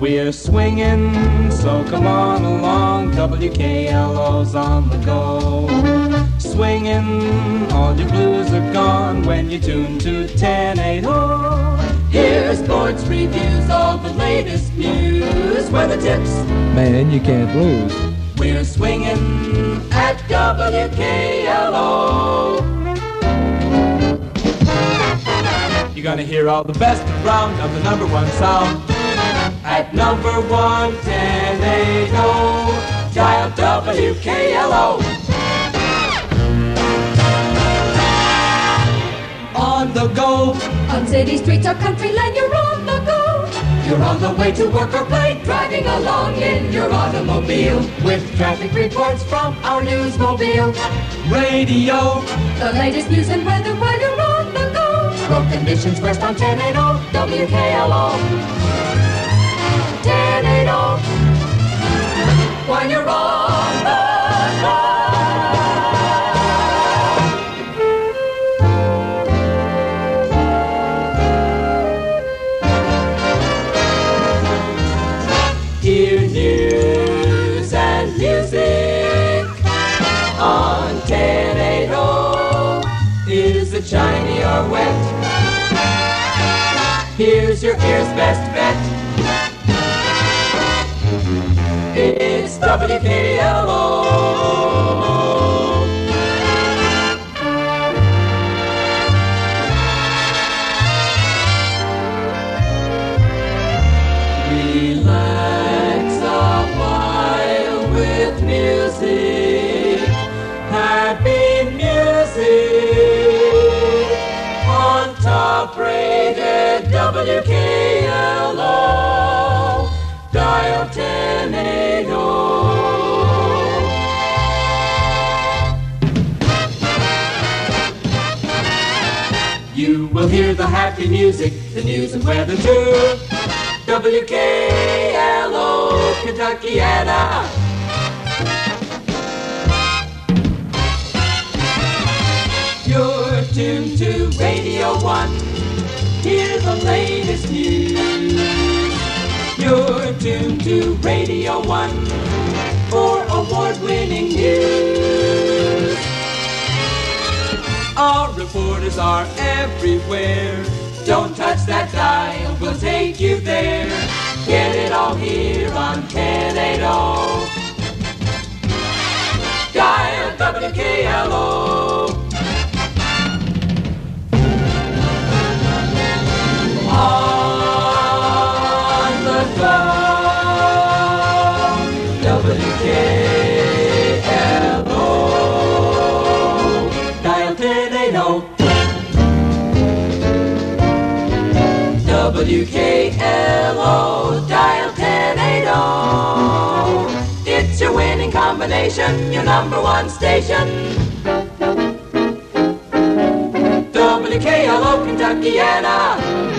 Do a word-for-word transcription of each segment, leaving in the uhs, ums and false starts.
We're swinging, so come on along. W K L O's on the go. Swinging, all your blues are gone when you tune to ten eighty. Here's sports reviews, all the latest news. Where the tips, man, you can't lose. We're swinging at W K L O. You're gonna hear all the best around of the number one sound. At number one, ten eighty, dial W K L O. On the go, on city streets or country lane, you're on the go. You're on the way to work or play, driving along in your automobile, with traffic reports from our Newsmobile. Radio, the latest news and weather while you're on the go. Road conditions first on ten eighty, W K L O. ten eighty, when you're on the go. Hear news and music on ten eighty. Is it shiny or wet? Here's your ear's best bet. It's W K L O. Relax a while with music. Happy music on top rated W K L O. Dial ten eighty. You will hear the happy music, the news and weather too. W K L O, Kentuckiana. You're tuned to Radio One. Hear the latest news. You're tuned to Radio One for award-winning news. Our reporters are everywhere. Don't touch that dial, we'll take you there. Get it all here on ten eighty. Dial W K L O. On the go, W K L O. Dial ten eighty. W K L O, dial ten eighty. It's your winning combination, your number one station. W K L O, Kentuckiana.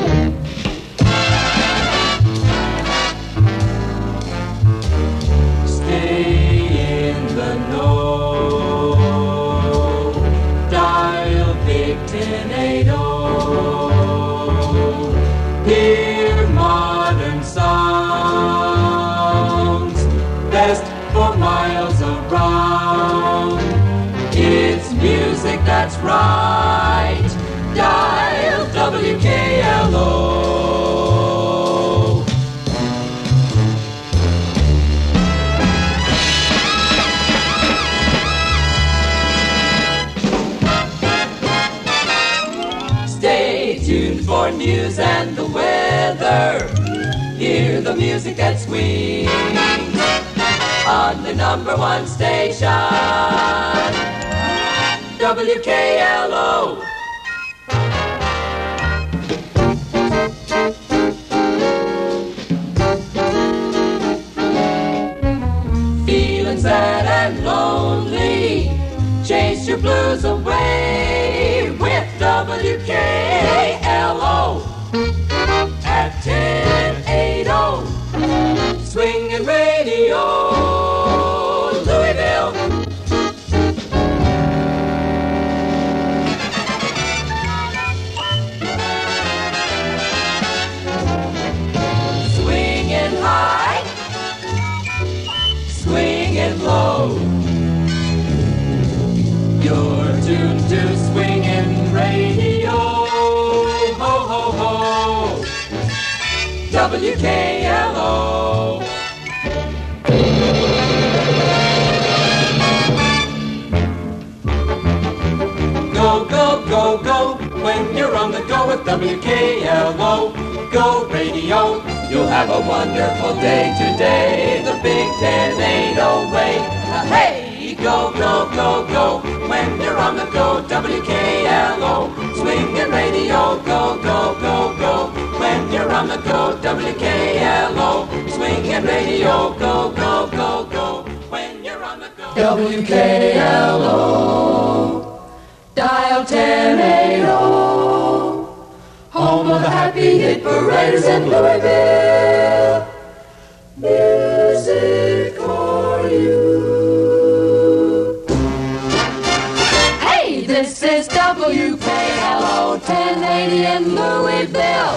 Stay in the know. Dial big ten eighty. Hear modern sounds, best for miles around. It's music that's right. Dial W K L O. Stay tuned for news and the weather. Hear the music that swings on the number one station, W K L O. Feeling sad and lonely, chase your blues away with W K L O at ten eighty. Swinging radio, Louisville. You're tuned to swingin' radio. Ho, ho, ho. W K L O. Go, go, go, go. When you're on the go with W K L O. Go radio. You'll have a wonderful day today. The Big Ten ain't away. Now, hey, go, go, go, go. When you're on the go, W K L O. Swingin' radio. Go, go, go, go. When you're on the go, W K L O. Swingin' radio. Go, go, go, go. When you're on the go, W K L O. Dial ten eighty. Home of the happy hit paraders in Louisville. Music for you. Hey, this is W K L O ten eighty in Louisville.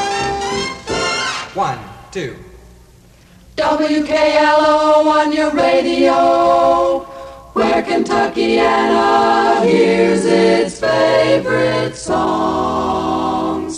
One, two. W K L O on your radio, where Kentuckiana hears its favorite songs.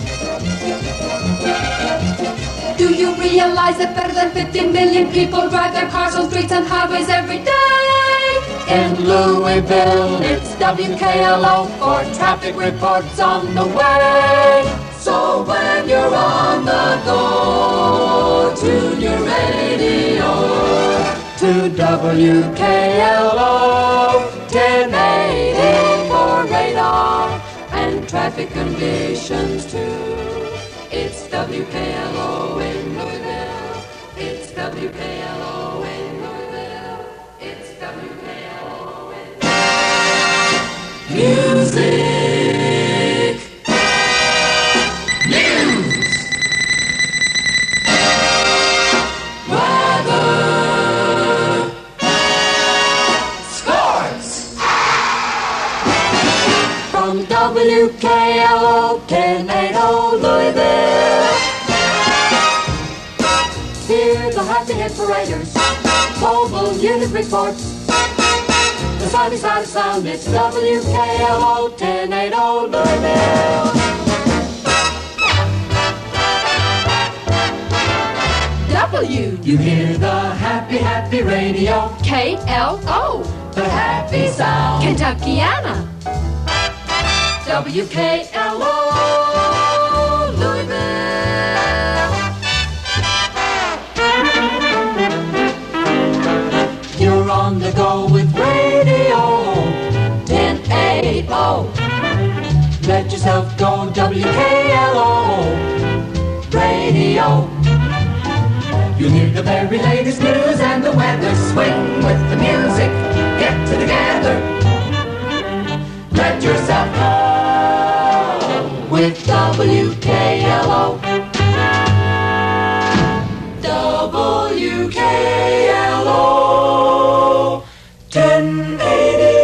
Do you realize that better than fifty million people drive their cars on streets and highways every day? In Louisville, it's W K L O for traffic reports on the way. So when you're on the go, tune your radio to W K L O ten eighty for radar and traffic conditions too. It's W K L O in Louisville. It's W K L O in Louisville. It's W K L O in music. News. Weather. Sports. From W K L O ten eighty Louisville. Hear the happy hit paraders, mobile unit reports. The sunny side of sound, it's W K L O ten eighty Louisville. W. You hear the happy, happy radio. K L O. The happy sound. Kentuckiana. W K L O Louisville. You're on the go with radio ten eighty. Let yourself go, W K L O radio. You hear the very latest news and the weather. Swing with the music, get together. Let yourself go with W K L O. W K L O ten eighty.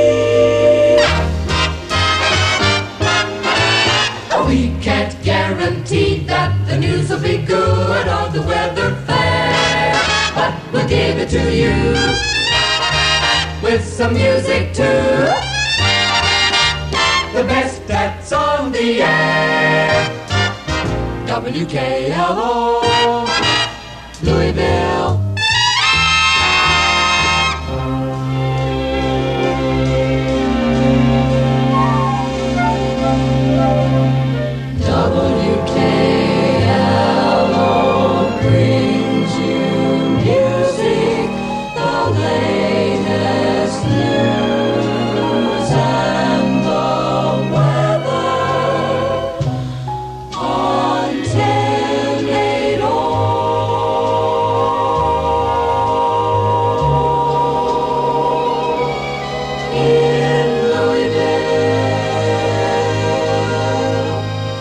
We can't guarantee that the news will be good or the weather fair, but we'll give it to you with some music too. The best that's on the air. W K L O Louisville. W K L O brings you music, the latest news and the weather on ten eighty in Louisville.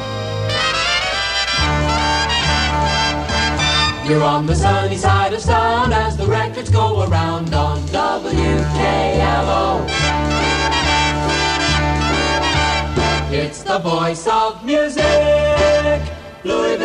You're on the sunny side of sound as the records go around on W K L O. It's the voice of music, Louisville.